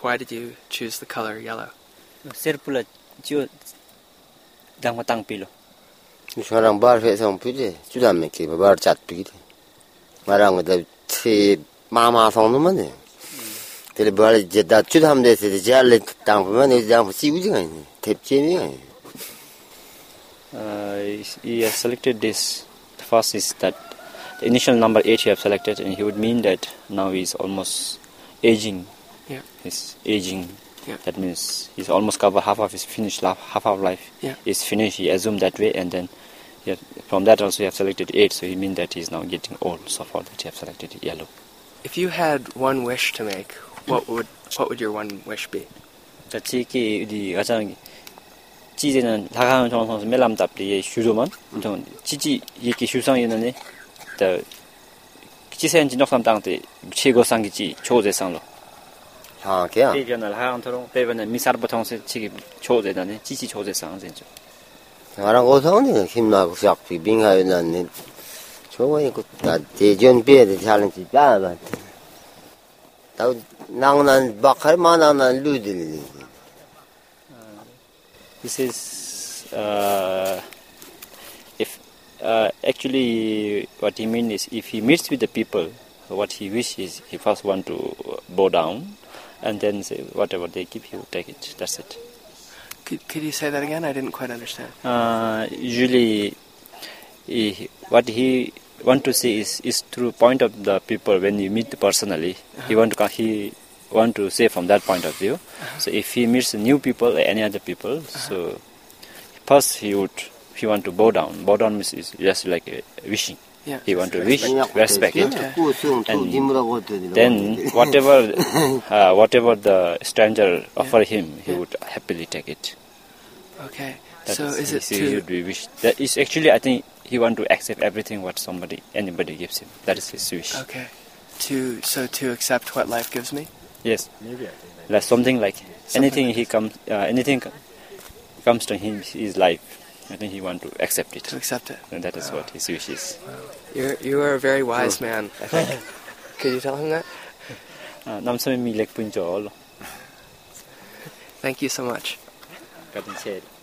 why did you choose the color yellow? Serpula chiu dang matang pilo. Sarang bar fe song puje chudam me ke bar chat pi marang da che mama song no mane tele bar je da chudam de se jale tang pa ne jang si u jing ne tep che ne He has selected this. The first is that the initial number 8 he have selected, and he would mean that now he is almost aging. Yeah. He's aging. Yeah. That means he's almost covered half of his finished life, half of life is finished. He assumed that way, and then from that also he have selected 8. So he means that he's now getting old. So for that he have selected yellow. If you had one wish to make, what would your one wish be? 자, 지기 우리 가장 지제는 다가는 정선 멜람답리 슈로만 좀 지지 이렇게 슈상이는 더 지세한 진역삼 땅때 최고 상기지 초제상로 ha ke ya 대변을 하한토로 대변은 미사르부터서 지기 초제다네 지지 초제상 전죠 marang o song ne kim na ku sak pi bing ha na ne chogo ni ku da de jon pe de challenge ba ba tao nang nan bakar ma nang nan lu de This is if actually what he means is if he meets with the people, what he wishes he first want to bow down, and then say whatever they give he will take it. That's it. Could you say that again? I didn't quite understand. Usually, what he want to say is through point of the people when you meet personally. He want to say from that point of view. So if he meets new people or any other people, so first he want to bow down. Bow down means is just like a wishing. Yeah. He want to wish, respect it, and then whatever the stranger offer him, he would happily take it. Okay. That So is it he would be wish. That is actually I think he want to accept everything what anybody gives him. That is his wish. okay? To accept what life gives me. Yes. Like something like anything comes to him his life. I think he want to accept it. To accept it. And that is what his wish is. You are a very wise man, I think. Could you tell him that? 남섬이 밀렉 분조. Thank you so much. 같은 체.